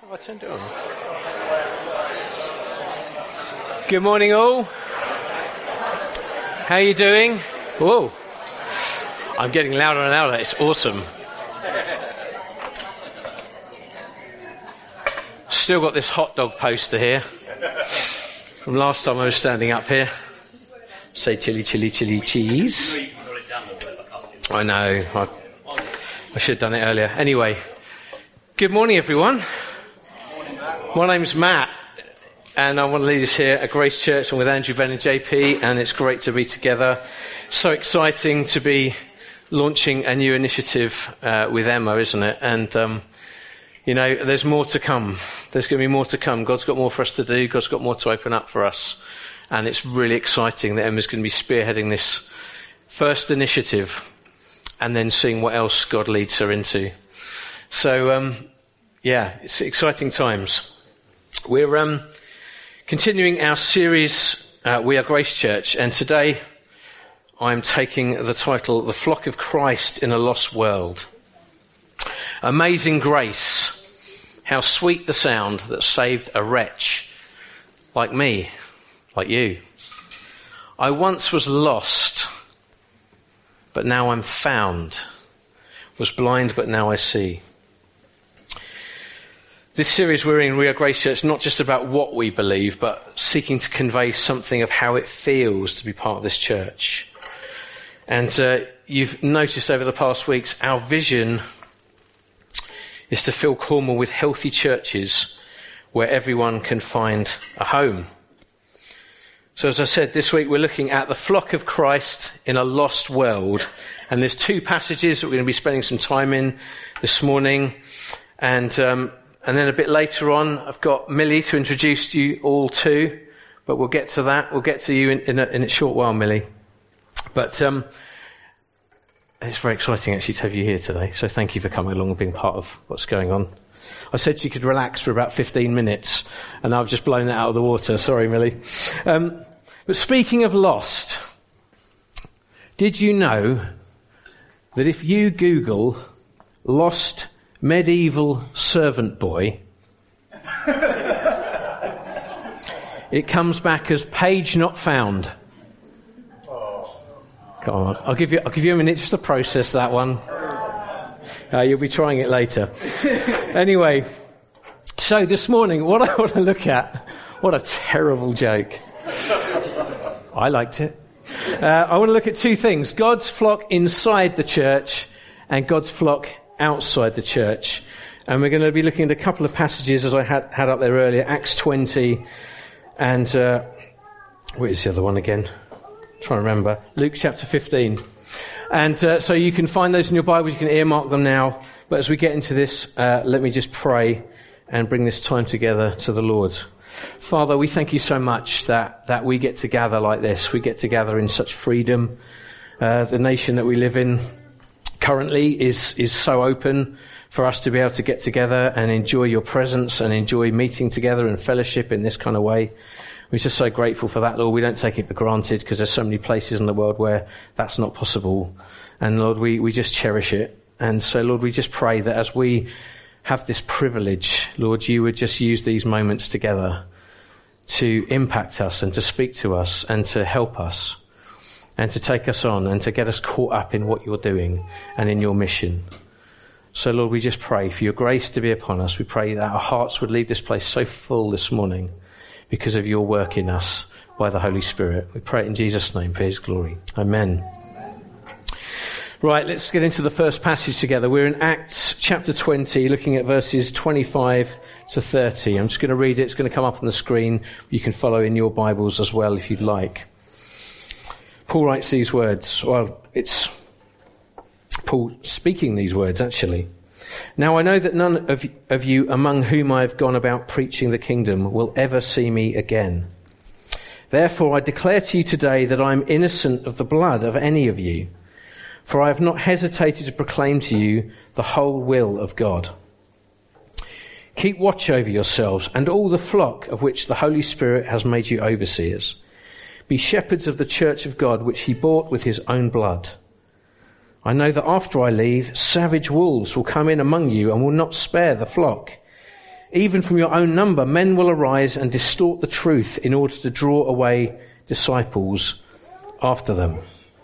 I turned it on. Good morning, all. How are you doing? Whoa. I'm getting louder and louder. It's awesome. Still got this hot dog poster here from last time I was standing up here. Say chili, chili, chili, cheese. I know. I should have done it earlier. Anyway, good morning, everyone. My name's Matt, and I'm one of the leaders here at Grace Church. I'm with Andrew, Ben and JP, and it's great to be together. So exciting to be launching a new initiative with Emma, isn't it? And, you know, there's more to come. There's going to be more to come. God's got more for us to do. God's got more to open up for us. And it's really exciting that Emma's going to be spearheading this first initiative and then seeing what else God leads her into. So, yeah, it's exciting times. We're continuing our series, We Are Grace Church, and today I'm taking the title, The Flock of Christ in a Lost World. Amazing grace, how sweet the sound that saved a wretch like me, like you. I once was lost, but now I'm found. Was blind, but now I see. This series we're in, We Are Grace Church, not just about what we believe, but seeking to convey something of how it feels to be part of this church. And you've noticed over the past weeks, our vision is to fill Cornwall with healthy churches where everyone can find a home. So as I said, this week we're looking at the flock of Christ in a lost world. And there's two passages that we're going to be spending some time in this morning. And then a bit later on, I've got Millie to introduce you all to, but we'll get to that. We'll get to you in a short while, Millie. But it's very exciting actually to have you here today. So thank you for coming along and being part of what's going on. I said she could relax for about 15 minutes, and I've just blown that out of the water. Sorry, Millie. But speaking of lost, did you know that if you Google lost medieval servant boy, it comes back as page not found? Come on, I'll give you a minute just to process that one. You'll be trying it later. Anyway, so this morning, what I want to look at, what a terrible joke. I liked it. I want to look at two things: God's flock inside the church and God's flock outside the church. And we're going to be looking at a couple of passages as I had up there earlier, Acts 20 and where is the other one again? I'm trying to remember. Luke chapter 15. And so you can find those in your Bibles, you can earmark them now. But as we get into this, let me just pray and bring this time together to the Lord. Father, we thank you so much that we get to gather like this. We get to gather in such freedom. The nation that we live in currently is so open for us to be able to get together and enjoy your presence and enjoy meeting together and fellowship in this kind of way. We're just so grateful for that, Lord. We don't take it for granted because there's so many places in the world where that's not possible. And Lord, we just cherish it. And so, Lord, we just pray that as we have this privilege, Lord, you would just use these moments together to impact us and to speak to us and to help us and to take us on and to get us caught up in what you're doing and in your mission. So, Lord, we just pray for your grace to be upon us. We pray that our hearts would leave this place so full this morning because of your work in us by the Holy Spirit. We pray it in Jesus' name for his glory. Amen. Right, let's get into the first passage together. We're in Acts chapter 20, looking at verses 25 to 30. I'm just going to read it. It's going to come up on the screen. You can follow in your Bibles as well if you'd like. Paul writes these words. Well, it's Paul speaking these words, actually. Now I know that none of you among whom I have gone about preaching the kingdom will ever see me again. Therefore I declare to you today that I am innocent of the blood of any of you, for I have not hesitated to proclaim to you the whole will of God. Keep watch over yourselves and all the flock of which the Holy Spirit has made you overseers. Be shepherds of the church of God, which he bought with his own blood. I know that after I leave, savage wolves will come in among you and will not spare the flock. even from your own number, men will arise and distort the truth in order to draw away disciples after them.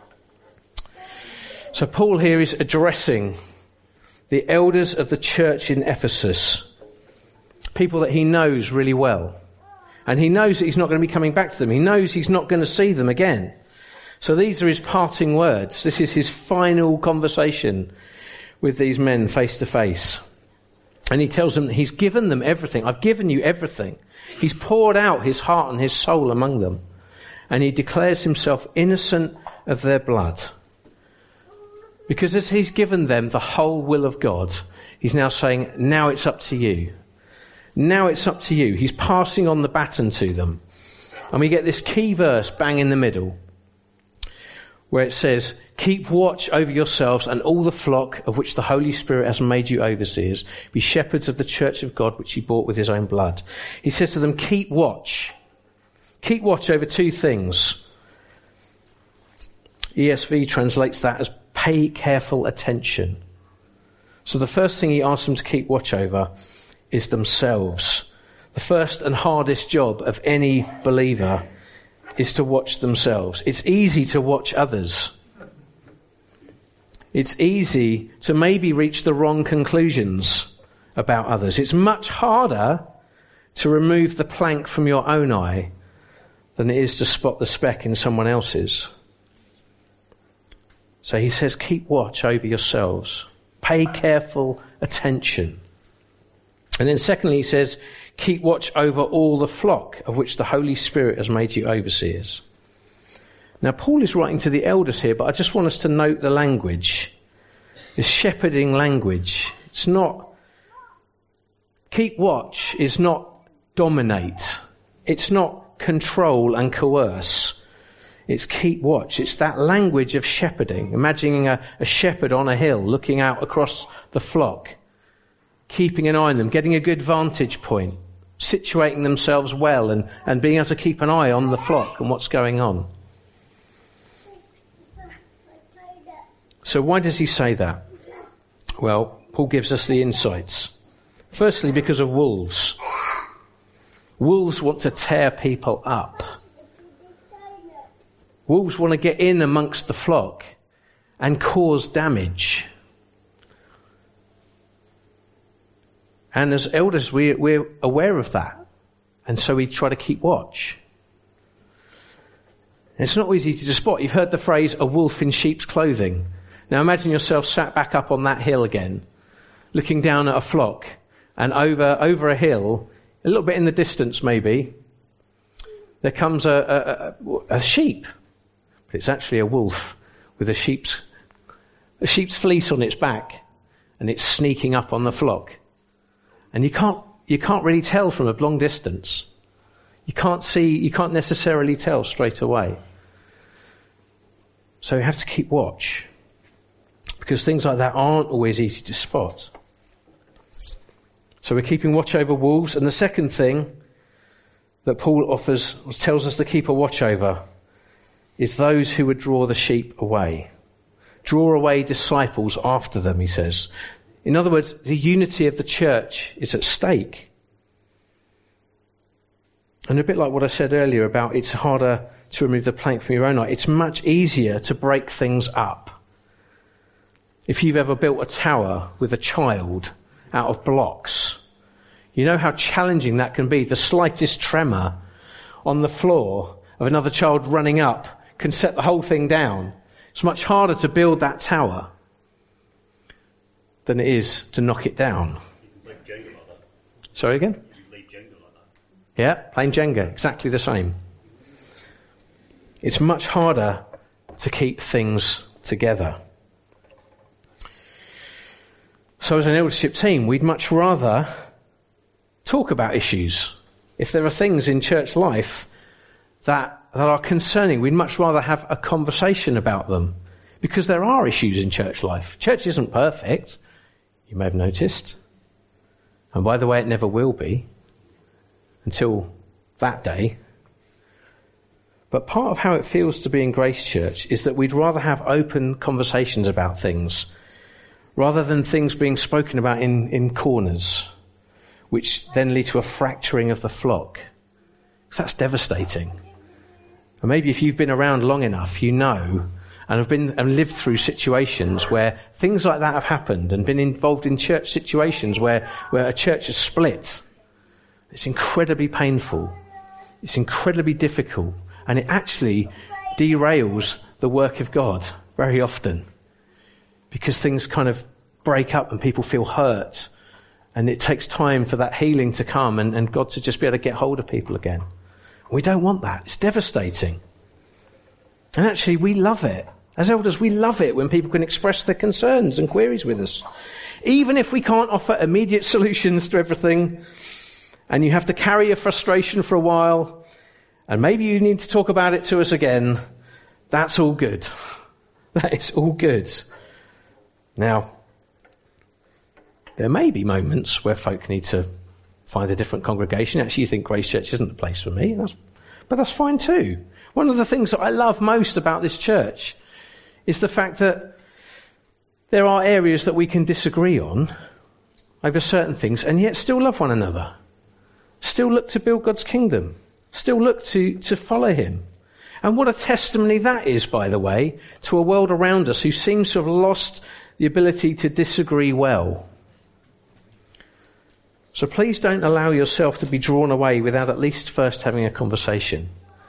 So Paul here is addressing the elders of the church in Ephesus, people that he knows really well. And he knows that he's not going to be coming back to them. He knows he's not going to see them again. So these are his parting words. This is his final conversation with these men face to face. And he tells them that he's given them everything. I've given you everything. He's poured out his heart and his soul among them. And he declares himself innocent of their blood. Because as he's given them the whole will of God, he's now saying, now it's up to you. Now it's up to you. He's passing on the baton to them. And we get this key verse bang in the middle, where it says, keep watch over yourselves and all the flock of which the Holy Spirit has made you overseers. Be shepherds of the church of God, which he bought with his own blood. He says to them, keep watch. Keep watch over two things. ESV translates that as pay careful attention. So the first thing he asks them to keep watch over is themselves. The first and hardest job of any believer is to watch themselves. It's easy to watch others. It's easy to maybe reach the wrong conclusions about others. It's much harder to remove the plank from your own eye than it is to spot the speck in someone else's. So he says, keep watch over yourselves. Pay careful attention. And then secondly, he says, keep watch over all the flock of which the Holy Spirit has made you overseers. Now, Paul is writing to the elders here, but I just want us to note the language. It's shepherding language. It's not, keep watch is not dominate. It's not control and coerce. It's keep watch. It's that language of shepherding. Imagining a shepherd on a hill looking out across the flock, keeping an eye on them, getting a good vantage point, situating themselves well and being able to keep an eye on the flock and what's going on. So why does he say that? Well, Paul gives us the insights. Firstly, because of wolves. Wolves want to tear people up. Wolves want to get in amongst the flock and cause damage. And as elders, we're aware of that. And so we try to keep watch. And it's not easy to spot. You've heard the phrase, a wolf in sheep's clothing. Now imagine yourself sat back up on that hill again, looking down at a flock, and over a hill, a little bit in the distance maybe, there comes a sheep. But it's actually a wolf with a sheep's fleece on its back, and it's sneaking up on the flock. And you can't really tell from a long distance. You can't necessarily tell straight away. So you have to keep watch. Because things like that aren't always easy to spot. So we're keeping watch over wolves. And the second thing that Paul tells us to keep a watch over is those who would draw the sheep away. Draw away disciples after them, he says. In other words, the unity of the church is at stake. And a bit like what I said earlier about it's harder to remove the plank from your own eye, it's much easier to break things up. If you've ever built a tower with a child out of blocks, you know how challenging that can be. The slightest tremor on the floor of another child running up can set the whole thing down. It's much harder to build that tower than it is to knock it down. Like Jenga like that. Sorry again? You play Jenga like that. Yeah, playing Jenga, exactly the same. It's much harder to keep things together. So as an eldership team, we'd much rather talk about issues. If there are things in church life that are concerning, we'd much rather have a conversation about them. Because there are issues in church life. Church isn't perfect, you may have noticed. And by the way, it never will be until that day. But part of how it feels to be in Grace Church is that we'd rather have open conversations about things rather than things being spoken about in corners. which then lead to a fracturing of the flock. So that's devastating. And maybe if you've been around long enough, you know, and lived through situations where things like that have happened, and been involved in church situations where a church is split. It's incredibly painful. It's incredibly difficult. And it actually derails the work of God very often, because things kind of break up and people feel hurt. And it takes time for that healing to come and God to just be able to get hold of people again. We don't want that. It's devastating. And actually, we love it. As elders, we love it when people can express their concerns and queries with us. Even if we can't offer immediate solutions to everything, and you have to carry your frustration for a while, and maybe you need to talk about it to us again, that's all good. That is all good. Now, there may be moments where folk need to find a different congregation. Actually, you think Grace Church isn't the place for me, but that's fine too. One of the things that I love most about this church is the fact that there are areas that we can disagree on over certain things, and yet still love one another. Still look to build God's kingdom. Still look to follow him. And what a testimony that is, by the way, to a world around us who seems to have lost the ability to disagree well. So please don't allow yourself to be drawn away without at least first having a conversation.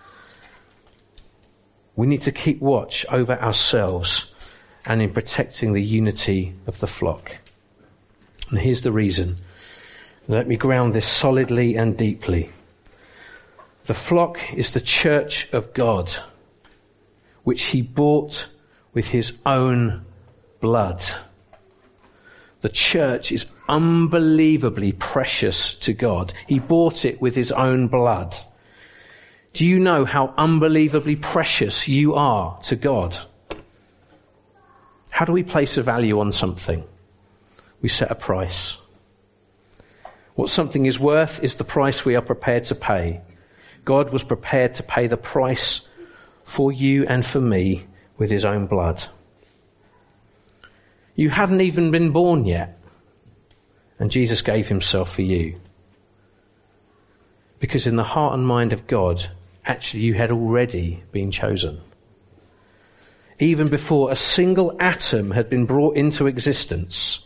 We need to keep watch over ourselves and in protecting the unity of the flock. And here's the reason. Let me ground this solidly and deeply. The flock is the church of God, which he bought with his own blood. The church is unbelievably precious to God. He bought it with his own blood. Do you know how unbelievably precious you are to God? How do we place a value on something? We set a price. What something is worth is the price we are prepared to pay. God was prepared to pay the price for you and for me with his own blood. You hadn't even been born yet, and Jesus gave himself for you. Because in the heart and mind of God, actually you had already been chosen. Even before a single atom had been brought into existence.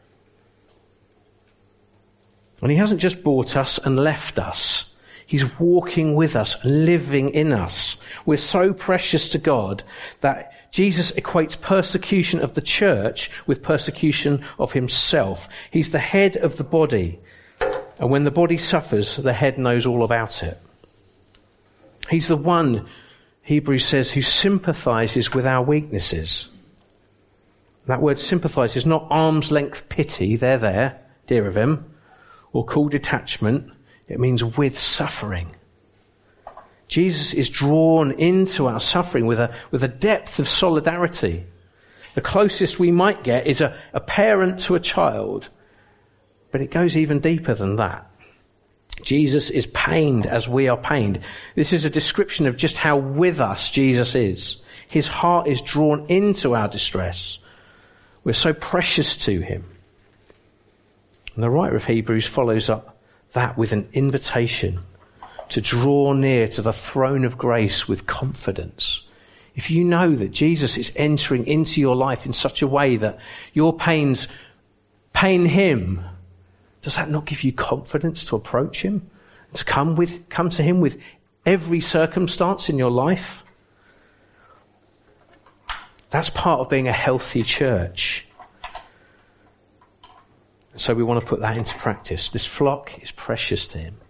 And he hasn't just bought us and left us. He's walking with us, living in us. We're so precious to God that Jesus equates persecution of the church with persecution of himself. He's the head of the body. And when the body suffers, the head knows all about it. He's the one, Hebrews says, who sympathizes with our weaknesses. That word sympathise is not arm's length pity, there, dear of him, or cool detachment. It means with suffering. Jesus is drawn into our suffering with a depth of solidarity. The closest we might get is a parent to a child, but it goes even deeper than that. Jesus is pained as we are pained. This is a description of just how with us Jesus is. His heart is drawn into our distress. We're so precious to him. And the writer of Hebrews follows up that with an invitation to draw near to the throne of grace with confidence. If you know that Jesus is entering into your life in such a way that your pains pain him, does that not give you confidence to approach him? To come to him with every circumstance in your life? That's part of being a healthy church. So we want to put that into practice. This flock is precious to him.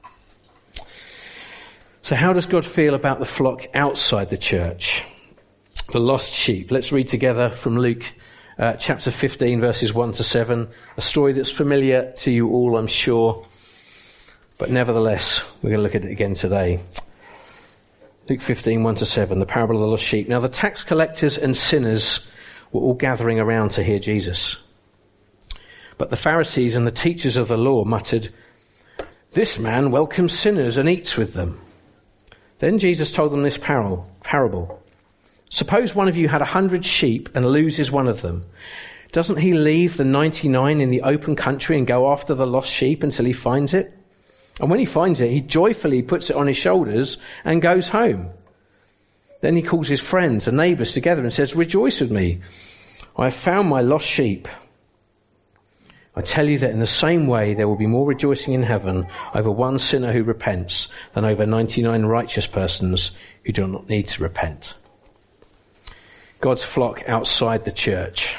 So how does God feel about the flock outside the church? The lost sheep. Let's read together from Luke chapter 15, verses 1 to 7. A story that's familiar to you all, I'm sure. But nevertheless, we're going to look at it again today. Luke 15, 1 to 7, the parable of the lost sheep. Now the tax collectors and sinners were all gathering around to hear Jesus. But the Pharisees and the teachers of the law muttered, "This man welcomes sinners and eats with them." Then Jesus told them this parable. "Suppose one of you had 100 sheep and loses one of them. Doesn't he leave the 99 in the open country and go after the lost sheep until he finds it? And when he finds it, he joyfully puts it on his shoulders and goes home. Then he calls his friends and neighbours together and says, "Rejoice with me. I have found my lost sheep." I tell you that in the same way there will be more rejoicing in heaven over one sinner who repents than over 99 righteous persons who do not need to repent. God's flock outside the church.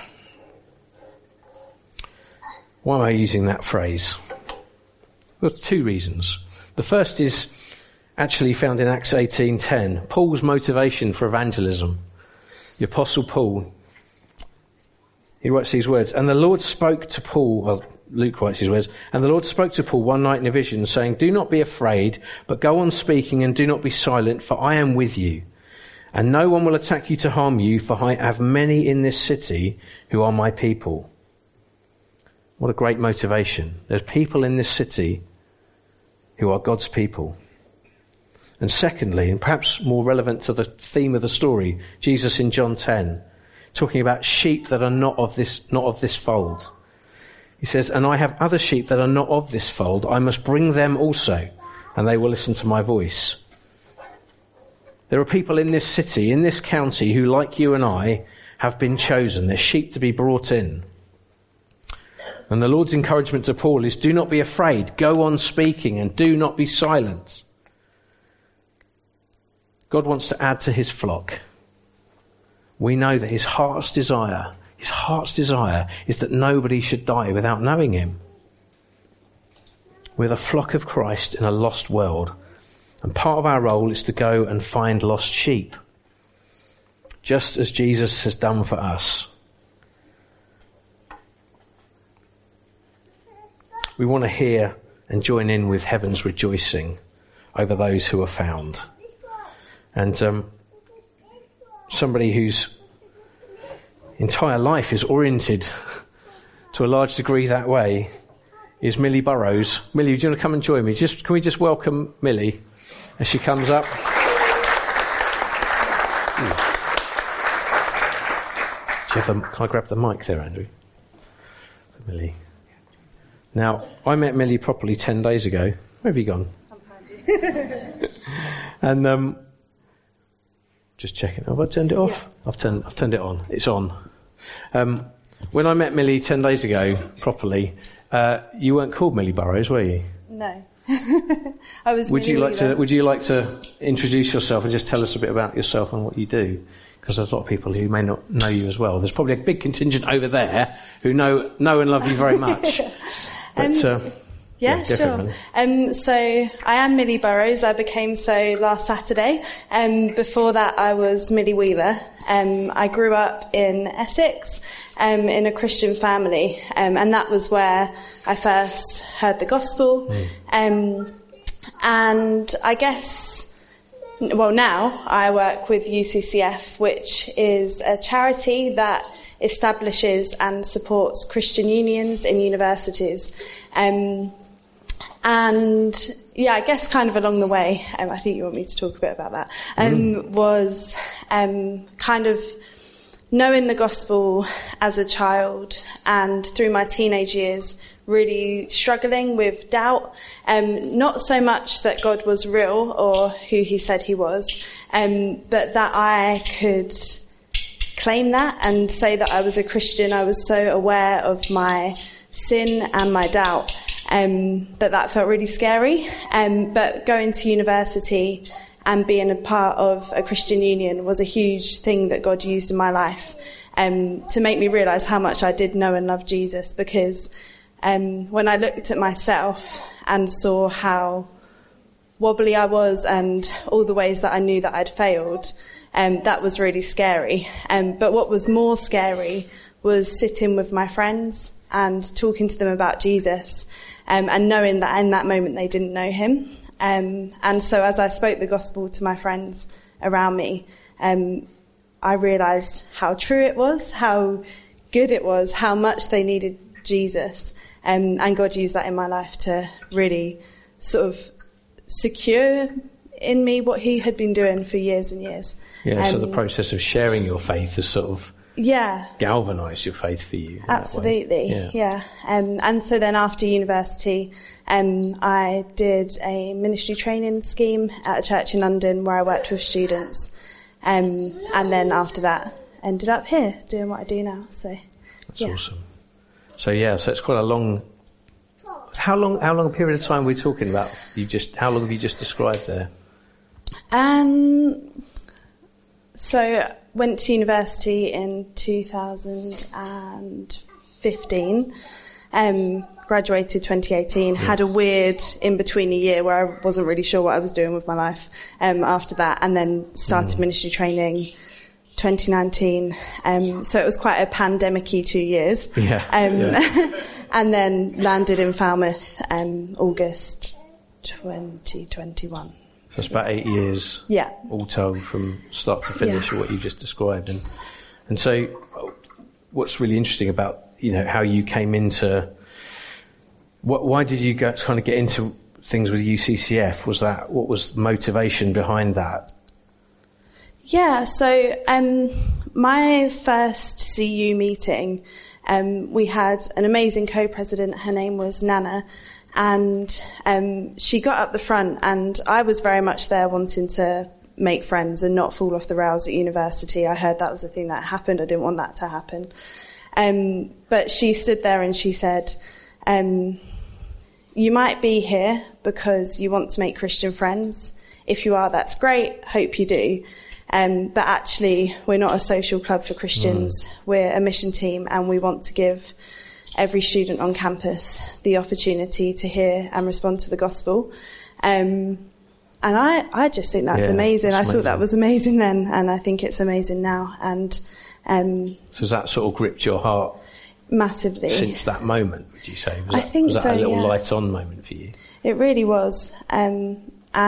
Why am I using that phrase? Well, two reasons. The first is actually found in Acts 18:10. Paul's motivation for evangelism. The Apostle Paul, he writes these words, "And the Lord spoke to Paul," well, Luke writes these words, "And the Lord spoke to Paul one night in a vision, saying, 'Do not be afraid, but go on speaking and do not be silent, for I am with you. And no one will attack you to harm you, for I have many in this city who are my people.'" What a great motivation. There's people in this city who are God's people. And secondly, and perhaps more relevant to the theme of the story, Jesus in John 10, talking about sheep that are not of this fold. He says, "And I have other sheep that are not of this fold. I must bring them also, and they will listen to my voice." There are people in this city, in this county, who, like you and I, have been chosen. They're sheep to be brought in. And the Lord's encouragement to Paul is, do not be afraid, go on speaking, and do not be silent. God wants to add to his flock. We know that his heart's desire is that nobody should die without knowing him. We're the flock of Christ in a lost world, and part of our role is to go and find lost sheep, just as Jesus has done for us. We want to hear and join in with heaven's rejoicing over those who are found. And somebody whose entire life is oriented to a large degree that way is Millie Burrows. Millie, do you want to come and join me? Can we just welcome Millie as she comes up? Can I grab the mic there, Andrew? For Millie. Now, I met Millie properly 10 days ago. Where have you gone? I'm behind you. And just checking. Have I turned it off? Yeah. I've turned it on. It's on. When I met Millie 10 days ago properly, you weren't called Millie Burrows, were you? No. I was. Would you like to introduce yourself and just tell us a bit about yourself and what you do? Because there's a lot of people who may not know you as well. There's probably a big contingent over there who know and love you very much. But, yeah, sure. So I am Millie Burrows. I became so last Saturday. Before that, I was Millie Wheeler. I grew up in Essex, in a Christian family, and that was where I first heard the gospel. And I guess, well, now I work with UCCF, which is a charity that establishes and supports Christian unions in universities. And yeah, I guess kind of along the way, I think you want me to talk a bit about that, was kind of knowing the gospel as a child, and through my teenage years really struggling with doubt, not so much that God was real or who he said he was, but that I could claim that and say that I was a Christian. I was so aware of my sin and my doubt that felt really scary. But going to university and being a part of a Christian union was a huge thing that God used in my life to make me realise how much I did know and love Jesus, because when I looked at myself and saw how wobbly I was and all the ways that I knew that I'd failed, that was really scary. But what was more scary was sitting with my friends and talking to them about Jesus, and knowing that in that moment they didn't know him. And so as I spoke the gospel to my friends around me, I realised how true it was, how good it was, how much they needed Jesus. And God used that in my life to really sort of secure in me what he had been doing for years and years. Yeah, so the process of sharing your faith has sort of Yeah. galvanised your faith for you. Absolutely, yeah. And so then after university, I did a ministry training scheme at a church in London where I worked with students. And then after that, ended up here doing what I do now. So that's awesome. So it's quite a long. How long a period of time are we talking about? How long have you just described there? So went to university in 2015. Graduated 2018. Had a weird in-between year where I wasn't really sure what I was doing with my life. After that, and then started ministry training 2019. So it was quite a pandemic-y 2 years. And then landed in Falmouth August 2021. So it's about 8 years, all told, from start to finish, of what you just described. And so, what's really interesting about how you came into, why did you kind of get into things with UCCF? What was the motivation behind that? Yeah, so my first CU meeting, we had an amazing co-president. Her name was Nana, and she got up the front, and I was very much there wanting to make friends and not fall off the rails at university. I heard that was a thing that happened. I didn't want that to happen. But she stood there and she said, you might be here because you want to make Christian friends. If you are, that's great. Hope you do. But actually, we're not a social club for Christians. We're a mission team, and we want to give every student on campus the opportunity to hear and respond to the gospel. And I just think that's amazing. I thought that was amazing then, and I think it's amazing now. And so has that sort of gripped your heart massively since that moment, would you say? I think was so, that a little light-on moment for you? It really was. And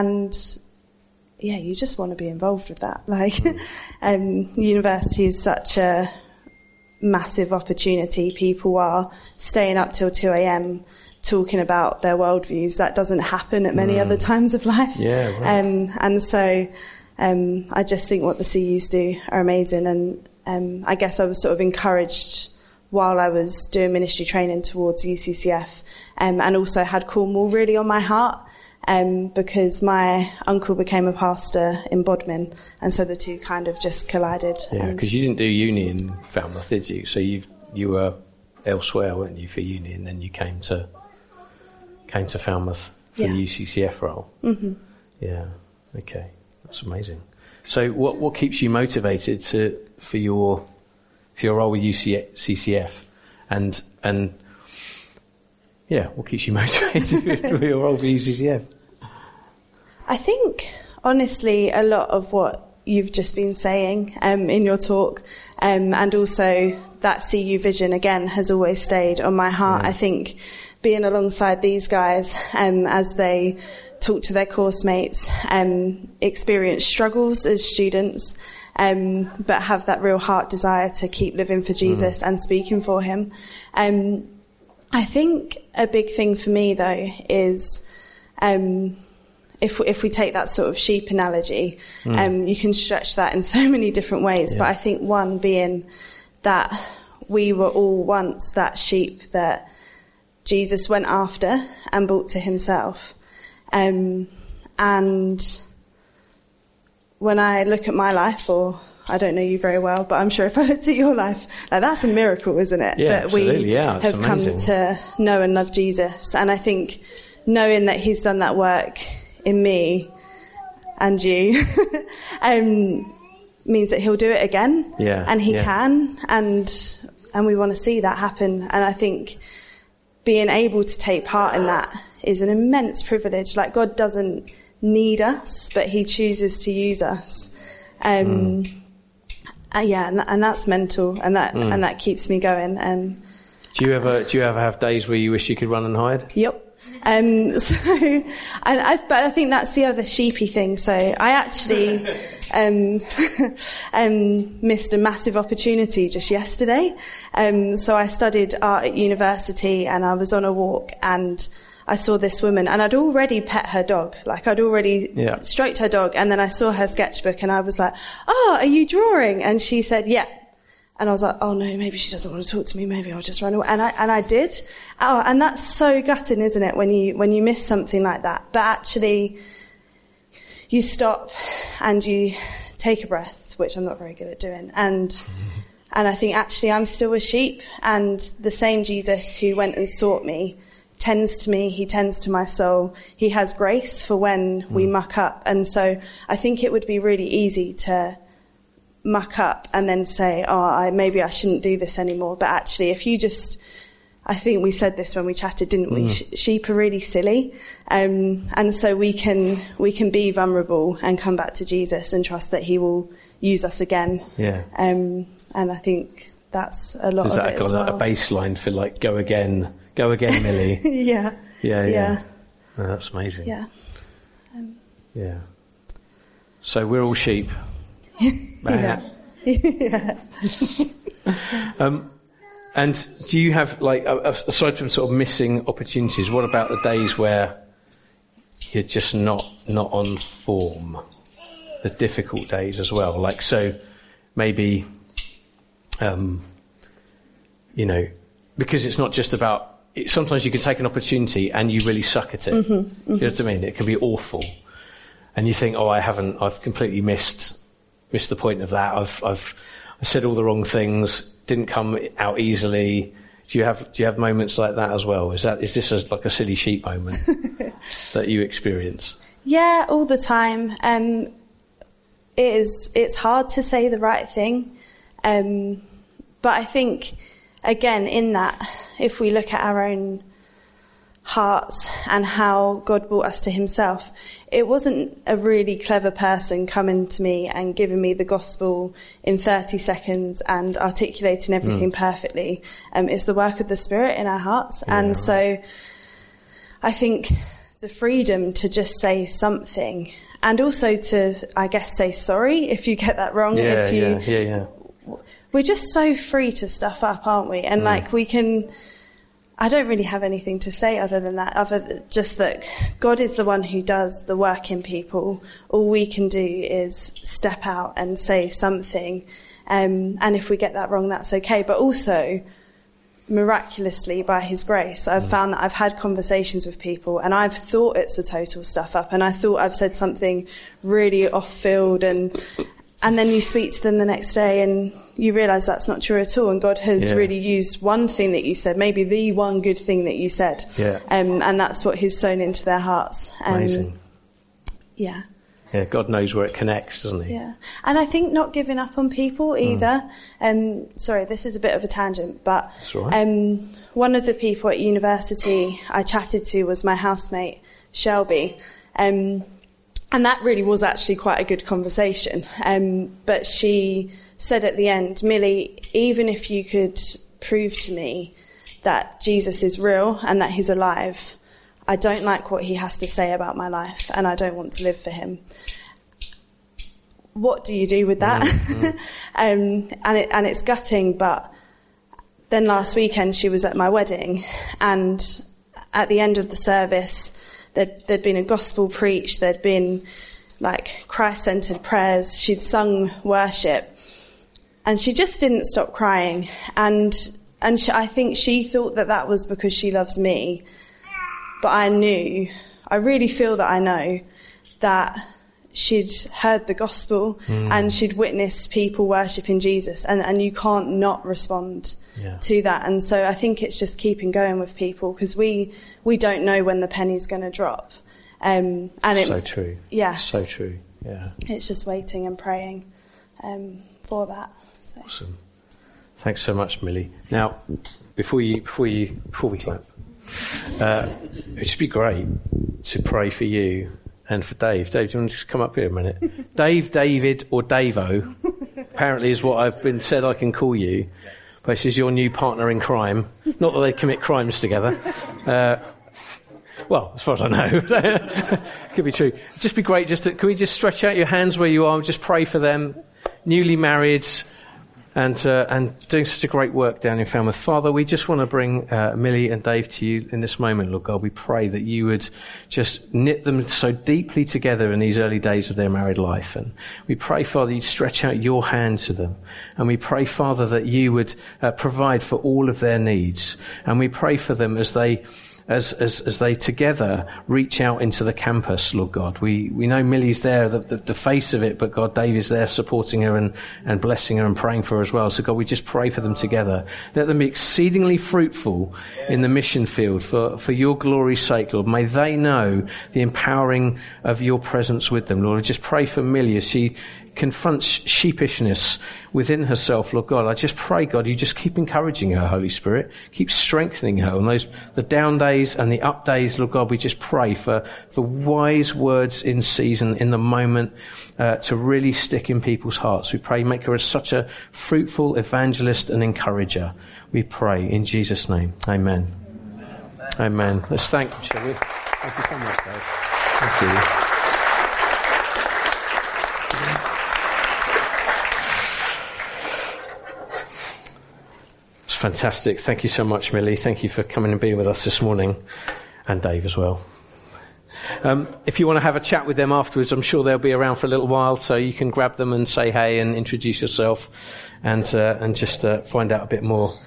you just want to be involved with that. University is such a massive opportunity. People are staying up till 2 a.m. talking about their worldviews. That doesn't happen at many other times of life. Yeah, right. And so I just think what the CUs do are amazing. And I guess I was sort of encouraged while I was doing ministry training towards UCCF, and also had Cornwall really on my heart. Because my uncle became a pastor in Bodmin, and so the two kind of just collided. Yeah, because you didn't do uni in Falmouth, did you? So you were elsewhere, weren't you, for uni, and then you came to Falmouth for the UCCF role. Mm-hmm. Yeah, okay, that's amazing. So what keeps you motivated for your role with UCCF, and what keeps you motivated for your role for UCCF? I think, honestly, a lot of what you've just been saying in your talk, and also that CU vision, again, has always stayed on my heart. I think being alongside these guys as they talk to their course mates, experience struggles as students, but have that real heart desire to keep living for Jesus and speaking for him. I think a big thing for me, though, is if we take that sort of sheep analogy, you can stretch that in so many different ways. But I think one being that we were all once that sheep that Jesus went after and brought to himself. And when I look at my life, or I don't know you very well, but I'm sure if I looked at your life, that's a miracle, isn't it? Yeah, that we have amazing. Come to know and love Jesus. And I think knowing that he's done that work in me and you means that he'll do it again. Yeah, and he can, and we want to see that happen. And I think being able to take part in that is an immense privilege. Like, God doesn't need us, but he chooses to use us. And that's mental, and that keeps me going. Do you ever have days where you wish you could run and hide? Yep. But I think that's the other sheepy thing. So I actually missed a massive opportunity just yesterday. So I studied art at university, and I was on a walk, and I saw this woman, and I'd already pet her dog. Like, I'd already stroked her dog, and then I saw her sketchbook, and I was like, "Oh, are you drawing?" And she said, "Yeah." And I was like, oh no, maybe she doesn't want to talk to me. Maybe I'll just run away. And I did. Oh, and that's so gutting, isn't it? When you miss something like that. But actually, you stop and you take a breath, which I'm not very good at doing. And I think actually I'm still a sheep. And the same Jesus who went and sought me tends to me. He tends to my soul. He has grace for when we muck up. And so I think it would be really easy to muck up and then say, maybe I shouldn't do this anymore. But actually, if you just, I think we said this when we chatted, didn't we? Sheep are really silly. And so we can be vulnerable and come back to Jesus and trust that he will use us again. Yeah. And I think that's a lot of it as well. A baseline for like, go again, Millie. Yeah. Yeah. Oh, that's amazing. Yeah. Yeah. So we're all sheep. Yeah. And do you have, like, aside from sort of missing opportunities, what about the days where you're just not on form? The difficult days as well. Like, so maybe, because it's not just about, sometimes you can take an opportunity and you really suck at it. You know what I mean? It can be awful. And you think, I've completely missed the point of that. I said all the wrong things, didn't come out easily. Do you have moments like that as well? Is this like a silly sheep moment that you experience? Yeah, all the time. It's hard to say the right thing. But I think, again, in that, if we look at our own hearts and how God brought us to himself, it wasn't a really clever person coming to me and giving me the gospel in 30 seconds and articulating everything perfectly. It's the work of the Spirit in our hearts. Yeah. And so I think the freedom to just say something, and also to, I guess, say sorry if you get that wrong. Yeah. We're just so free to stuff up, aren't we? And like we can, I don't really have anything to say other than that, just that God is the one who does the work in people. All we can do is step out and say something. And if we get that wrong, that's okay. But also, miraculously, by his grace, I've found that I've had conversations with people and I've thought it's a total stuff up and I thought I've said something really off field, and then you speak to them the next day and you realise that's not true at all, and God has really used one thing that you said, maybe the one good thing that you said, and that's what he's sown into their hearts. Amazing. Yeah, God knows where it connects, doesn't he? Yeah, and I think not giving up on people either. Sorry, this is a bit of a tangent, but that's all right. One of the people at university I chatted to was my housemate, Shelby, and that really was actually quite a good conversation. But she said at the end, Millie, even if you could prove to me that Jesus is real and that he's alive, I don't like what he has to say about my life and I don't want to live for him. What do you do with that? And it's gutting, but then last weekend she was at my wedding, and at the end of the service, there'd been a gospel preached, there'd been like Christ-centered prayers, she'd sung worship, and she just didn't stop crying. And I think she thought that was because she loves me, but I really feel that I know that she'd heard the gospel and she'd witnessed people worshipping Jesus, and you can't not respond to that. And so I think it's just keeping going with people, because we don't know when the penny's going to drop. So true. Yeah. So true. Yeah. It's just waiting and praying for that. So. Awesome. Thanks so much, Millie. Now, before we clap, it'd just be great to pray for you and for Dave. Dave, do you want to just come up here a minute? Dave, David, or Davo, apparently is what I've been said I can call you. But this is your new partner in crime. Not that they commit crimes together. Well, as far as I know. Could be true. It'd just be great. Can we just stretch out your hands where you are and just pray for them? Newly married, and doing such a great work down in Falmouth. Father, we just want to bring Millie and Dave to you in this moment, Lord God. We pray that you would just knit them so deeply together in these early days of their married life. And we pray, Father, you'd stretch out your hand to them. And we pray, Father, that you would provide for all of their needs. And we pray for them as they together reach out into the campus, Lord God. We know Millie's there, the face of it, but God, Dave is there supporting her and blessing her and praying for her as well. So God, we just pray for them together. Let them be exceedingly fruitful in the mission field for your glory's sake, Lord. May they know the empowering of your presence with them, Lord. I just pray for Millie as she confronts sheepishness within herself, Lord God. I just pray, God, you just keep encouraging her, Holy Spirit. Keep strengthening her on the down days and the up days, Lord God. We just pray for wise words in season, in the moment, to really stick in people's hearts. We pray, make her such a fruitful evangelist and encourager. We pray in Jesus' name. Amen. Amen. Let's thank him, shall we? Thank you so much, Dave. Thank you. Fantastic. Thank you so much, Millie. Thank you for coming and being with us this morning, and Dave as well. If you want to have a chat with them afterwards, I'm sure they'll be around for a little while, so you can grab them and say hey and introduce yourself and just find out a bit more.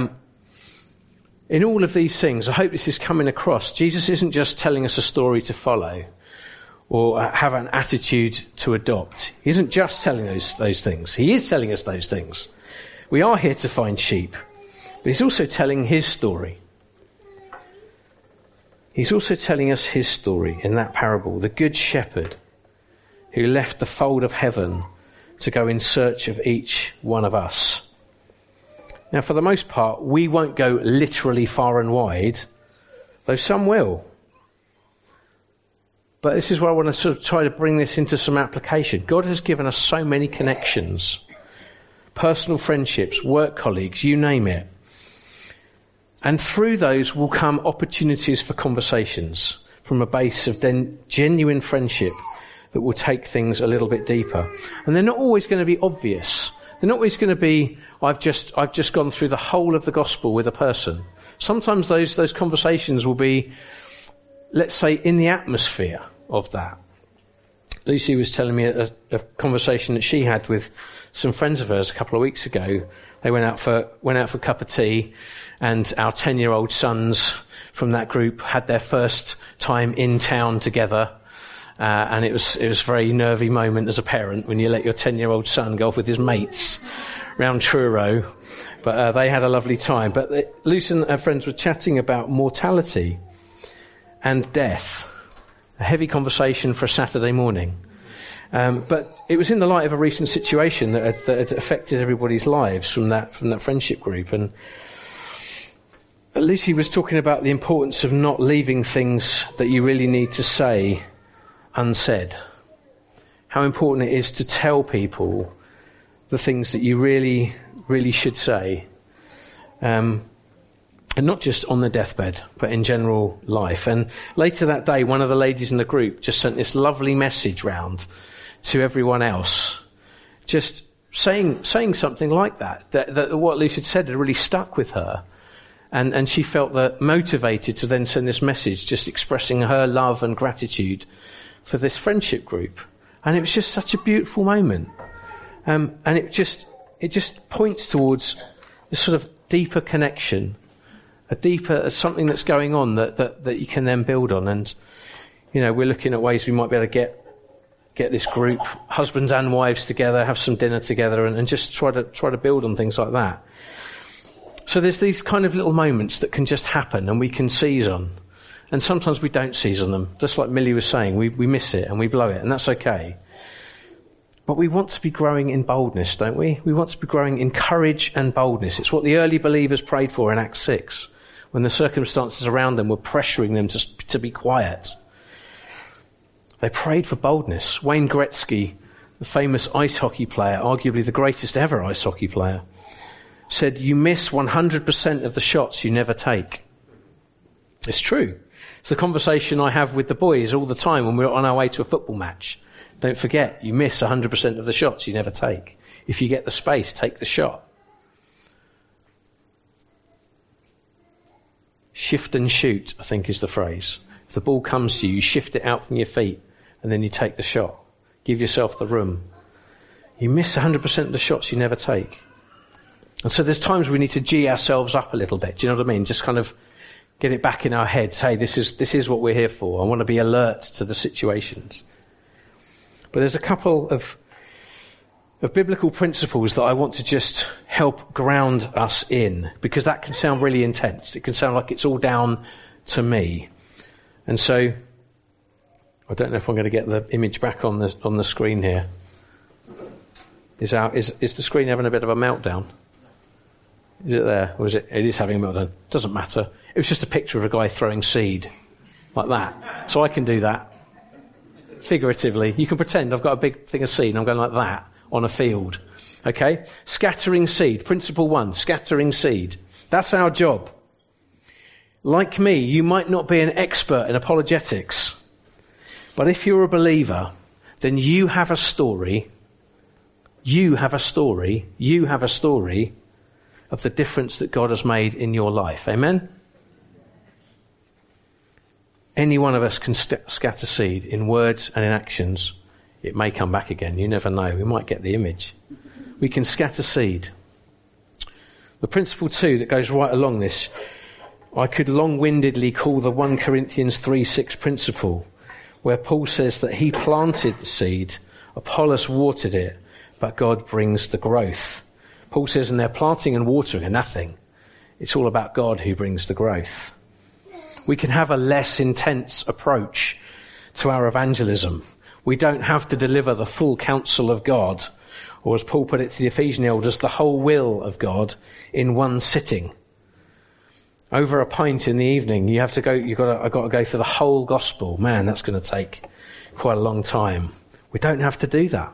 In all of these things, I hope this is coming across. Jesus isn't just telling us a story to follow or have an attitude to adopt. He isn't just telling those things. He is telling us those things. We are here to find sheep. But he's also telling his story. He's also telling us his story in that parable, the good shepherd who left the fold of heaven to go in search of each one of us. Now, for the most part, we won't go literally far and wide, though some will. But this is where I want to sort of try to bring this into some application. God has given us so many connections, personal friendships, work colleagues, you name it. And through those will come opportunities for conversations from a base of genuine friendship that will take things a little bit deeper. And they're not always going to be obvious. They're not always going to be, I've just gone through the whole of the gospel with a person. Sometimes those conversations will be, let's say, in the atmosphere of that. Lucy was telling me a conversation that she had with some friends of hers a couple of weeks ago. They went out for a cup of tea, and our 10-year-old sons from that group had their first time in town together. And it was a very nervy moment as a parent when you let your 10-year-old son go off with his mates round Truro. But they had a lovely time. But Lucy and her friends were chatting about mortality and death. A heavy conversation for a Saturday morning. But it was in the light of a recent situation that had affected everybody's lives from that friendship group. And Lucy was talking about the importance of not leaving things that you really need to say unsaid. How important it is to tell people the things that you really, really should say. And not just on the deathbed, but in general life. And later that day, one of the ladies in the group just sent this lovely message round to everyone else, just saying something like that what Lucy had said had really stuck with her. And she felt that motivated to then send this message, just expressing her love and gratitude for this friendship group. And it was just such a beautiful moment. And it just points towards this sort of deeper connection, something that's going on that you can then build on. And, you know, we're looking at ways we might be able to get this group, husbands and wives together, have some dinner together and just try to build on things like that. So there's these kind of little moments that can just happen and we can seize on. And sometimes we don't seize on them. Just like Millie was saying, we miss it and we blow it, and that's okay. But we want to be growing in boldness, don't we? We want to be growing in courage and boldness. It's what the early believers prayed for in Acts 6, when the circumstances around them were pressuring them to be quiet. They prayed for boldness. Wayne Gretzky, the famous ice hockey player, arguably the greatest ever ice hockey player, said, "You miss 100% of the shots you never take." It's true. It's the conversation I have with the boys all the time when we're on our way to a football match. Don't forget, you miss 100% of the shots you never take. If you get the space, take the shot. Shift and shoot, I think is the phrase. If the ball comes to you, you shift it out from your feet and then you take the shot. Give yourself the room. You miss 100% of the shots you never take. And so there's times we need to G ourselves up a little bit. Do you know what I mean? Just kind of get it back in our heads. Hey, this is what we're here for. I want to be alert to the situations. But there's a couple of biblical principles that I want to just help ground us in, because that can sound really intense. It can sound like it's all down to me. And so, I don't know if I'm going to get the image back on the screen here. Is the screen having a bit of a meltdown? Is it there? Or is it is having a meltdown? Doesn't matter. It was just a picture of a guy throwing seed. Like that. So I can do that. Figuratively. You can pretend I've got a big thing of seed and I'm going like that on a field. Okay? Scattering seed. Principle 1. Scattering seed. That's our job. Like me, you might not be an expert in apologetics. But if you're a believer, then you have a story. You have a story of the difference that God has made in your life. Amen? Any one of us can scatter seed in words and in actions. It may come back again. You never know. We might get the image. We can scatter seed. The principle 2 that goes right along this, I could long-windedly call the 1 Corinthians 3:6 principle, where Paul says that he planted the seed, Apollos watered it, but God brings the growth. Paul says, and their planting and watering are nothing. It's all about God who brings the growth. We can have a less intense approach to our evangelism. We don't have to deliver the full counsel of God, or as Paul put it to the Ephesian elders, the whole will of God in one sitting. Over a pint in the evening, I've got to go for the whole gospel. Man, that's going to take quite a long time. We don't have to do that.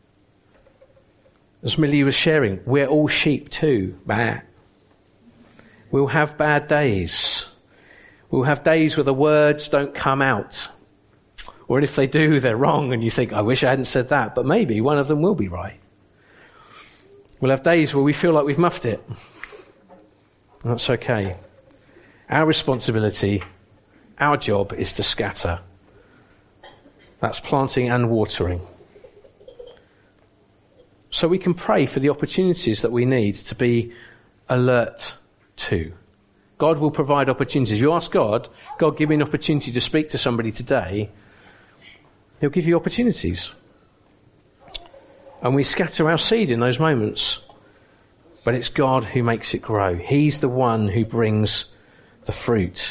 As Millie was sharing, we're all sheep too. Bah. We'll have bad days. We'll have days where the words don't come out. Or if they do, they're wrong and you think, I wish I hadn't said that. But maybe one of them will be right. We'll have days where we feel like we've muffed it. That's okay. Our responsibility, our job is to scatter. That's planting and watering. So we can pray for the opportunities that we need to be alert to. God will provide opportunities. If you ask God, God, give me an opportunity to speak to somebody today, He'll give you opportunities. And we scatter our seed in those moments. But it's God who makes it grow. He's the one who brings the fruit.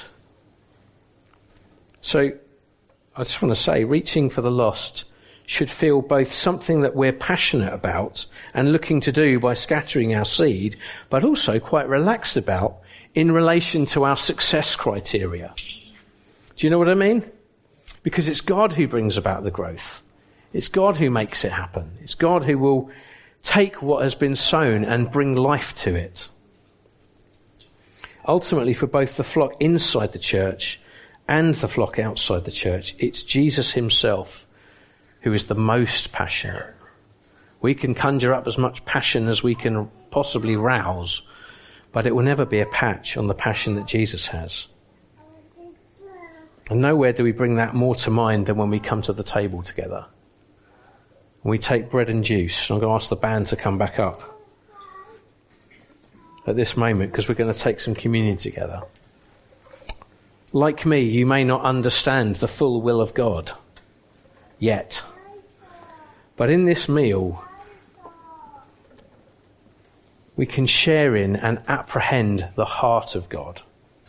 So, I just want to say, reaching for the lost should feel both something that we're passionate about and looking to do by scattering our seed, but also quite relaxed about in relation to our success criteria. Do you know what I mean? Because it's God who brings about the growth. It's God who makes it happen. It's God who will take what has been sown and bring life to it. Ultimately, for both the flock inside the church and the flock outside the church, it's Jesus himself who is the most passionate. We can conjure up as much passion as we can possibly rouse, but it will never be a patch on the passion that Jesus has. And nowhere do we bring that more to mind than when we come to the table together. We take bread and juice. I'm going to ask the band to come back up at this moment because we're going to take some communion together. Like me, you may not understand the full will of God yet. But in this meal, we can share in and apprehend the heart of God.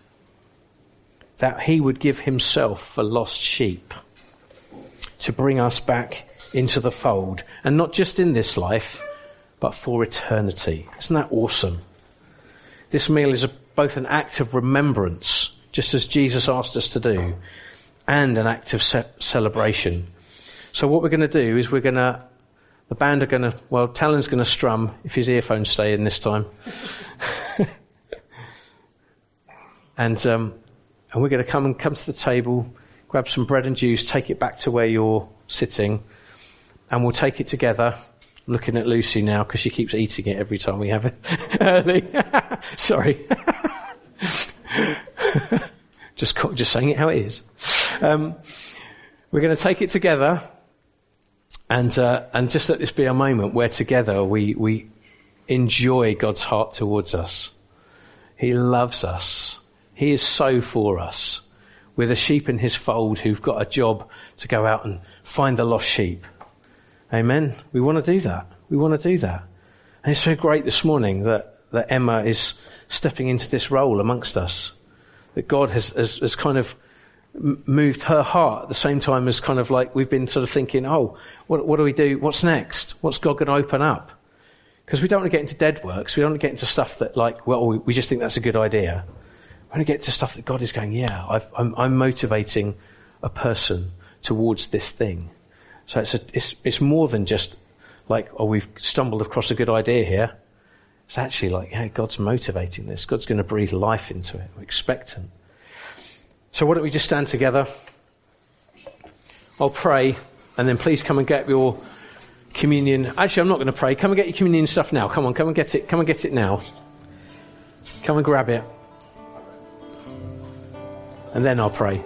That he would give himself for lost sheep to bring us back into the fold. And not just in this life, but for eternity. Isn't that awesome? This meal is both an act of remembrance, just as Jesus asked us to do, and an act of celebration. So what we're going to do is the band are going to, Talon's going to strum, if his earphones stay in this time. And we're going to come to the table, grab some bread and juice, take it back to where you're sitting, and we'll take it together, I'm looking at Lucy now because she keeps eating it every time we have it early. Sorry. Just saying it how it is. We're going to take it together and just let this be a moment where together we enjoy God's heart towards us. He loves us. He is so for us. We're the sheep in his fold who've got a job to go out and find the lost sheep. Amen. We want to do that. We want to do that. And it's so great this morning that Emma is stepping into this role amongst us. That God has kind of moved her heart at the same time as kind of like we've been sort of thinking, what do we do? What's next? What's God going to open up? Because we don't want to get into dead works. We don't want to get into stuff that we just think that's a good idea. We want to get to stuff that God is going, I'm motivating a person towards this thing. So it's more than just like, we've stumbled across a good idea here. It's actually like, God's motivating this. God's going to breathe life into it. We're expectant. So why don't we just stand together? I'll pray, and then please come and get your communion. Actually, I'm not going to pray. Come and get your communion stuff now. Come on, come and get it. Come and get it now. Come and grab it. And then I'll pray.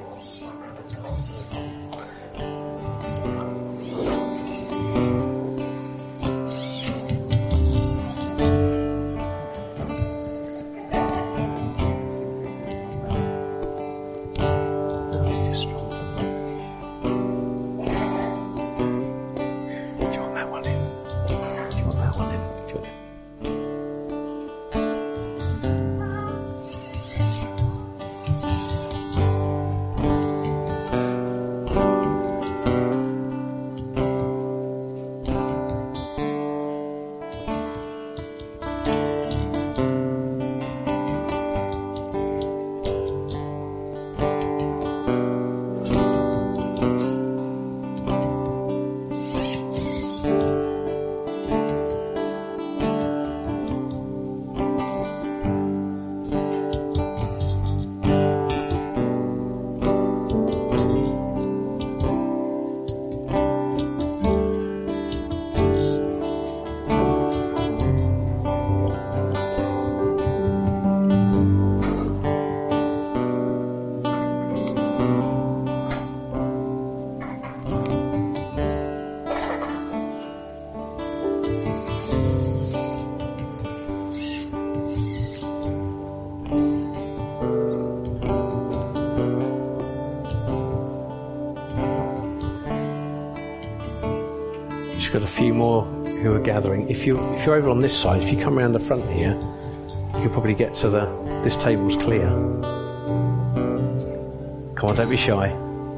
Got a few more who are gathering. If you're over on this side, if you come around the front here, you could probably get to this table's clear. Come on, don't be shy.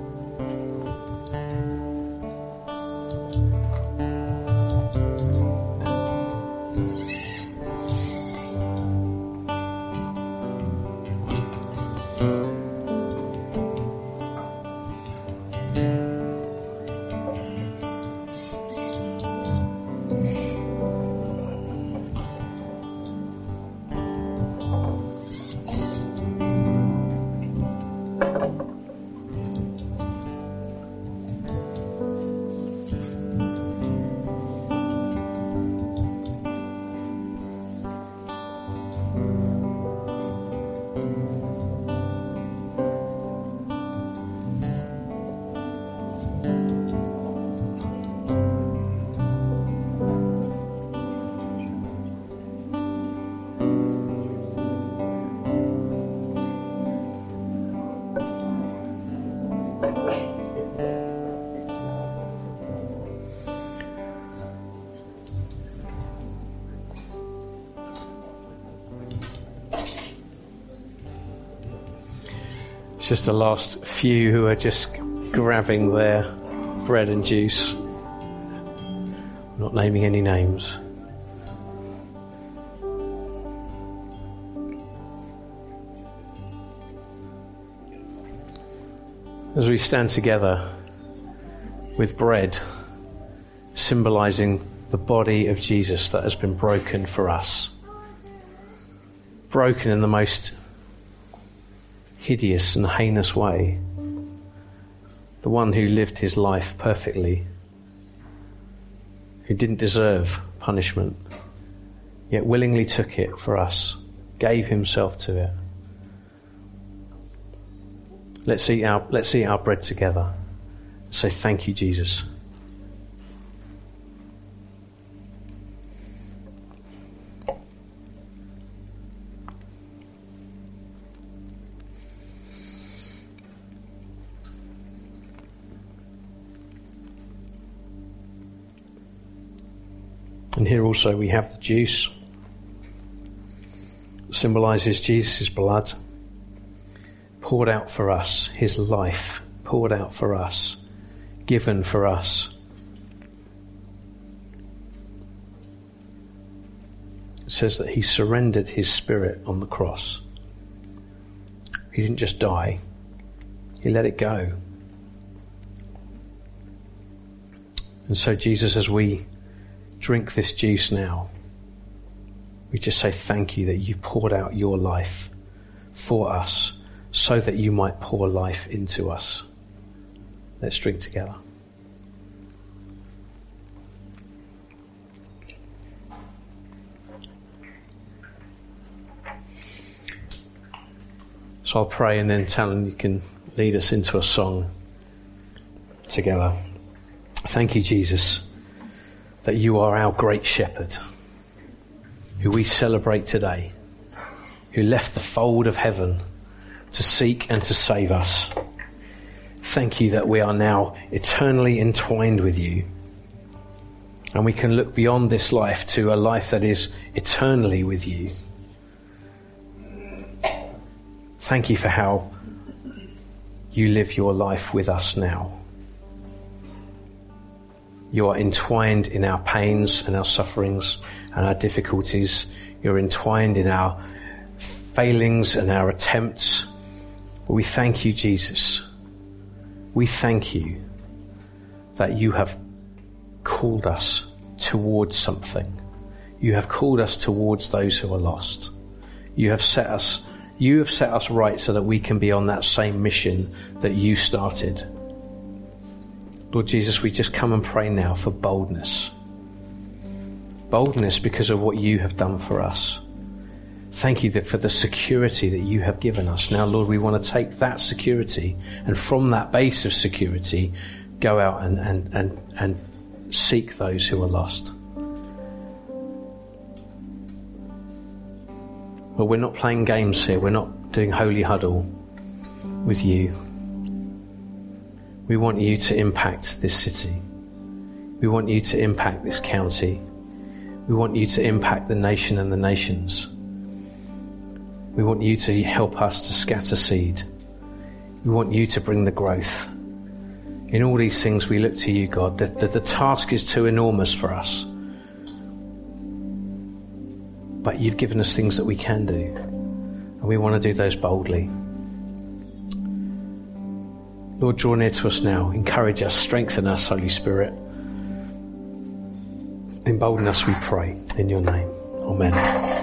It's just the last few who are just grabbing their bread and juice. I'm not naming any names. As we stand together with bread, symbolizing the body of Jesus that has been broken for us. Broken in the most hideous and heinous way. The one who lived his life perfectly, who didn't deserve punishment, yet willingly took it for us, gave himself to it. Let's eat our bread together. Say thank you, Jesus. And here also we have the juice. It symbolises Jesus' blood poured out for us, his life poured out for us, given for us. It says that he surrendered his spirit on the cross. He didn't just die, he let it go. And so Jesus, as we drink this juice now, we just say thank you that you poured out your life for us so that you might pour life into us. Let's drink together. So I'll pray, and then Talon, you can lead us into a song together. Thank you, Jesus, that you are our great shepherd, who we celebrate today, who left the fold of heaven to seek and to save us. Thank you that we are now eternally entwined with you, and we can look beyond this life to a life that is eternally with you. Thank you for how you live your life with us now. You are entwined in our pains and our sufferings and our difficulties. You're entwined in our failings and our attempts. But we thank you, Jesus. We thank you that you have called us towards something. You have called us towards those who are lost. You have set us right so that we can be on that same mission that you started. Lord Jesus, we just come and pray now for boldness. Boldness because of what you have done for us. Thank you for the security that you have given us. Now, Lord, we want to take that security, and from that base of security, go out and seek those who are lost. But we're not playing games here. We're not doing holy huddle with you. We want you to impact this city. We want you to impact this county. We want you to impact the nation and the nations. We want you to help us to scatter seed. We want you to bring the growth. In all these things we look to you, God. The task is too enormous for us. But you've given us things that we can do. And we want to do those boldly. Lord, draw near to us now. Encourage us, strengthen us, Holy Spirit. Embolden us, we pray, in your name. Amen.